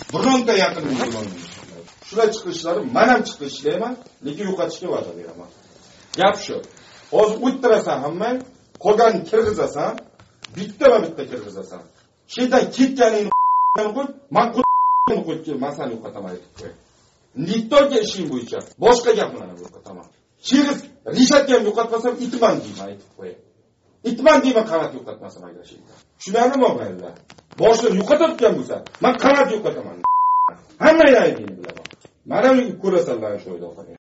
bironta yaqinni yo'lolmaydi. Shular chiqishlari, men ham chiqib ishlayman, lekin yo'qotishga va'da beraman. Gap shu. Hozir o'ttirasan hamma, qolgan kirgizasan, bitta kirgizasan. Shedan ketganingni qo'y, men qo'yib kelmasani yo'qotaman aytib qo'y. Nittoga ishing bo'yicha boshqa gaplarni yo'qotaman. Chig'iz rishatga ham yo'qotmasam itman deyman aytib qo'y. Itman deyman qanot yo'qotmasam agar sheyda. Tushunarlimi o'g'aylar? Boshini yo'qotayotgan bo'lsa, men qanot yo'qotaman. Hamma aytayini bilaman. Mana ko'rasanlar shu o'yda.